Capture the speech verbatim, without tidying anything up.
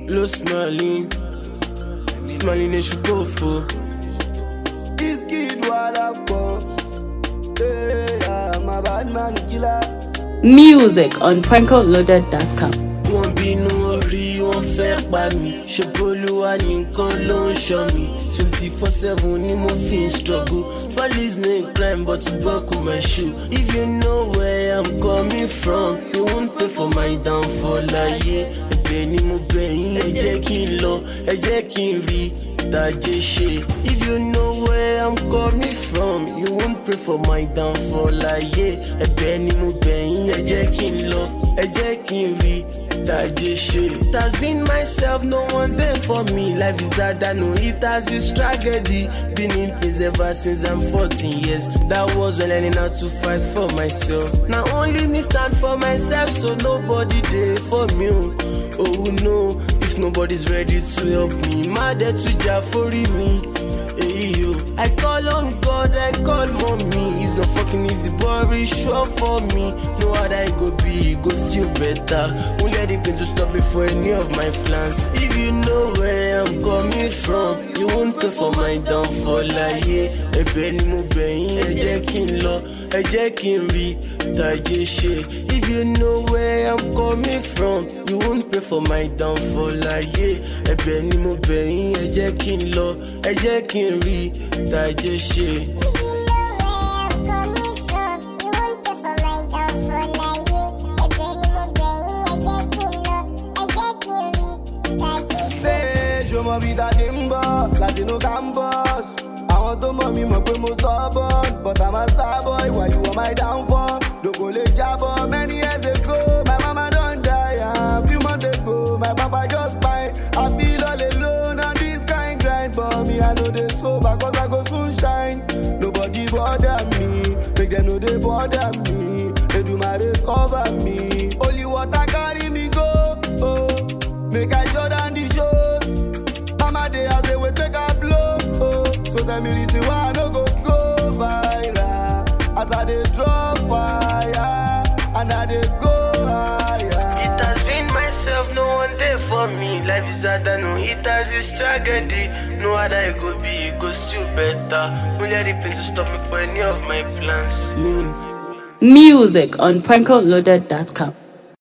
Lo smiling, smiling they should go for. This kid wala go. Hey, I'm a bad man killer. Music on Pranko Loaded dot com. Wọ́n bínú orí wọn fẹ́ pa mí. Ṣé Bolúwa nìkan ló ń ṣọ́ mi? twenty-four seven ni mo fi ń struggle. Follies no a crime but to buckle my shoe. If you know where I'm coming from, you won't pay for my downfall láyé. Ẹ̀bẹ̀ ni mo bẹ̀ yín, ẹ jẹ́ kí n lọ, ẹ jẹ́ kí n rí ìtàjẹ́ ṣe. If you know where I'm coming from, you won't pray for my downfall láyé. Ẹ̀bẹ̀ ni mo bẹ̀ yín, ẹ jẹ́ kí n lọ, ẹ jẹ́ kí n rí ìtàjẹ́ ṣe. It has been myself, no one there for me. Life is hard, I know it has its tragedy. Been in place ever since I'm fourteen years. That was when learning how to fight for myself. Now only me stand for myself, so nobody there for me. Oh no, if nobody's ready to help me, mad at to jar for me. Hey, yo. I call on God, I call mommy. It's not fucking easy, but it's sure for me. No other I go be, it go still better. Won't let it pain to stop me for any of my plans. If you know where I'm coming from, you won't pay for my downfall. Like, yeah, ẹ̀bẹ̀ ni mo bẹ̀ yín, ẹ jẹ́ kí n lọ, ẹ jẹ́ kí n rí ìtàjẹ́ ṣe. If you know where I'm coming from, you won't pay for my downfall. Like, yeah, ẹ̀bẹ̀ ni mo bẹ̀ yín, ẹ jẹ́ kí n lọ, ẹ jẹ́ kí n rí ìtàjẹ́ ṣe. Show my vida timber, Latino campus. I want to mommy, my primo stubborn, but I'm a star boy. Why you want my downfall? Don't go let job. Many years ago, my mama don't die. A few months ago, my papa just fine. I feel all alone on this kind grind, but me I know they sober 'cause I go soon shine. Nobody bother me, make them know they bother me. They do my recover me. Only water carry me go. Oh, make I show down the shows. Mama they as they wait make a blow. Oh, so tell me reason why I no go go viral. As I dey drop fire and I dey go higher. It has been myself, no one there for me. Life is hard, I know it has its tragedy. No other I go be, it go still better. Won't let it pain to stop me for any of my plans. Lean. Music on Pranko Loaded dot com.